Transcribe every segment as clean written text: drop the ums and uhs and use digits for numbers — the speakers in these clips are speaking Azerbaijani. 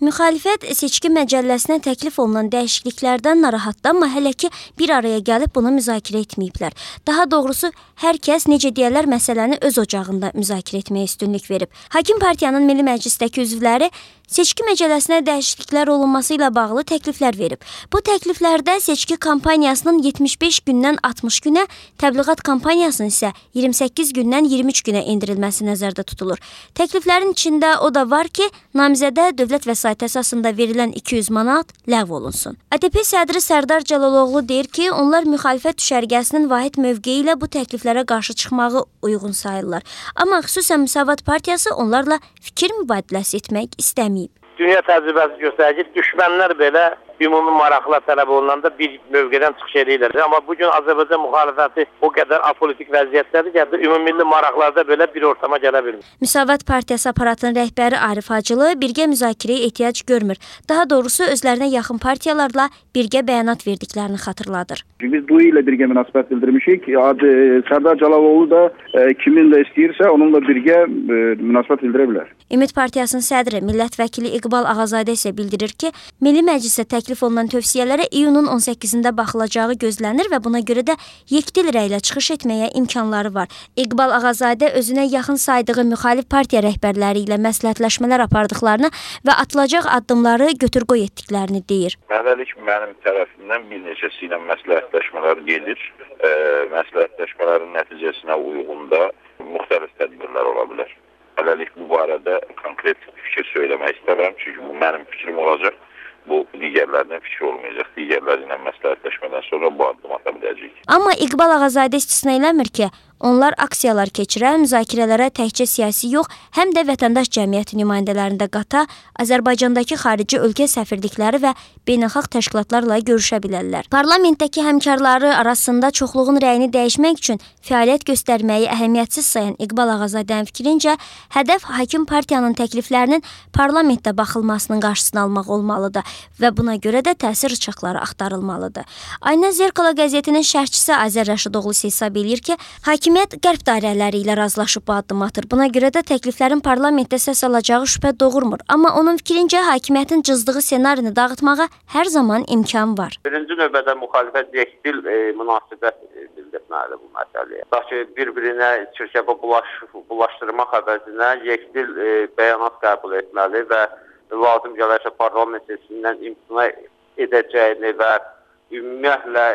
Müxalifət seçki məcəlləsinə təklif olunan dəyişikliklərdən narahatdır, amma hələ ki bir araya gəlib bunu müzakirə etməyiblər. Daha doğrusu, hər kəs necə deyərlər məsələni öz ocağında müzakirə etməyə üstünlük verib. Hakim partiyanın Milli Məclisdəki üzvləri seçki məcəlləsinə dəyişikliklər olunması ilə bağlı təkliflər verib. Bu təkliflərdə seçki kampaniyasının 75 gündən 60 günə, təbliğat kampaniyasının isə 28 gündən 23 günə endirilməsi nəzərdə tutulur. Təkliflərin içində o da var ki, namizədə dövlət vəsait əsasında verilən 200 manat ləğv olunsun. ATP sədri Sərdar Cəlaloğlu deyir ki, onlar müxalifət düşərgəsinin vahid mövqeyi ilə bu təkliflərə qarşı çıxmağı uyğun sayırlar. Amma xüsusən Müsavat partiyası onlarla fikir mübadiləsi etmək istəməyib. Dünya təcrübəsi göstərir ki, düşmənlər belə ümumi maraqla tələb olunanda bir mövqedən çıxış edirlər. Amma bugün Azərbaycan müxalifəti o qədər apolitik vəziyyətdədir ki, ümumilli maraqlarda belə bir ortama gələ bilmir. Müsavat partiyası aparatının rəhbəri Arif Hacılı birgə müzakirəyə ehtiyac görmür. Daha doğrusu özlərinə yaxın partiyalarla birgə bəyanat verdiklərini xatırladır. Biz bu ilə birgə münasibət bildirmişik. Sərdar Cəlaloğlu da kiminlə istəyirsə onunla birgə münasibət bildirə bilər. Ümid Partiyasının sədri Millət vəkili İqbal Ağazadə isə bildirir ki, Milli Məclisə təklif olunan tövsiyələrə iyunun 18-də baxılacağı gözlənir və buna görə də yekdil rəylə çıxış etməyə imkanları var. İqbal Ağazadə özünə yaxın saydığı müxalif partiya rəhbərləri ilə məsləhətləşmələr apardıqlarını və atılacaq addımları götür-qoy etdiklərini deyir. Hələlik mənim tərəfimdən bir neçəsi ilə məsləhətləşmələr gedir. Məsləhətləşmələrin nəticəsinə uyğun da müxtəlif tədbirlər ola bilər. Hələlik bu barədə konkret fikir söyləmək istəmirəm, çünki bu mənim fikrim olacaq. Bu digərlərinin fikri olmayacaq. Digərləri ilə məsləhətləşmədən sonra bu addım ata biləcəyik. Amma İqbal Ağazadə istisna eləmir ki, onlar aksiyalar keçirə, müzakirələrə təkcə siyasi yox, həm də vətəndaş cəmiyyəti nümayəndələrində qata, Azərbaycandakı xarici ölkə səfirlikləri və beynəlxalq təşkilatlarla görüşə bilərlər. Parlamentdəki həmkarları arasında çoxluğun rəyini dəyişmək üçün fəaliyyət göstərməyi əhəmiyyətsiz sayan İqbal Ağazadənin fikrincə, hədəf hakim partiyanın təkliflərinin parlamentdə baxılmasının qarşısını almaq olmalıdır və buna görə də təsir rıçaqları axtarılmalıdır. Ayna Zerkala qəzetinin şərhçisi Azər Rəşidoğlu hesab edir ki, hakimiyyət qərb dairələri ilə razılaşıb bu addım atır. Buna görə də təkliflərin parlamentdə səs alacağı şübhə doğurmur. Amma onun fikrincə hakimiyyətin cızdığı ssenarini dağıtmağa hər zaman imkan var. Birinci növbədə müxalifət yekdil münasibət bildirməlidir bu məsələyə. Daşı bir-birinə çirkəbə bulaşdırmaq əvəzinə yekdil bəyanat qəbul etməli və lazım gələrsə parlament sesindən imtina edəcəyini və ümumiyyətlə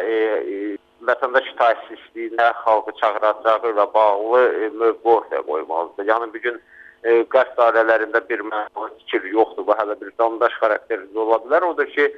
vətəndaş itaətsizliyinə xalqı çağıracağı ilə bağlı mövqe ortaya qoymalıdır. Yəni bugün qərb dairələrində bir mənalı fikir yoxdur. Bu hələ bir dandaş xarakterli ola bilər. Odur ki,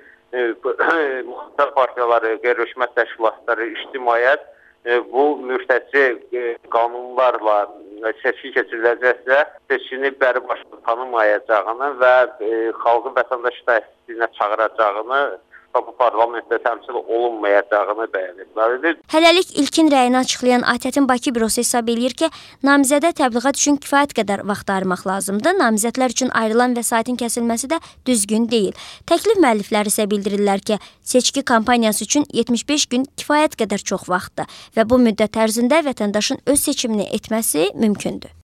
müxtəlif partiyaları, qeyri-hökumət təşkilatları, ictimaiyyət bu mürtəci qanunlarla seçki keçiriləcəksə, seçkini bəri başda tanımayacağını və xalqın vətəndaş itaətsizliyinə çağıracağını və bu parlamentdə təmsil olunmayacağını bəyan etməlidir. Hələlik ilkin rəyini açıqlayan ATƏT-in Bakı bürosu hesab edir ki, namizədə təbliğat üçün kifayət qədər vaxt ayırmaq lazımdır. Namizədlər üçün ayrılan vəsaitin kəsilməsi də düzgün deyil. Təklif müəllifləri isə bildirirlər ki, seçki kampaniyası üçün 75 gün kifayət qədər çox vaxtdır və bu müddət ərzində vətəndaşın öz seçimini etməsi mümkündür.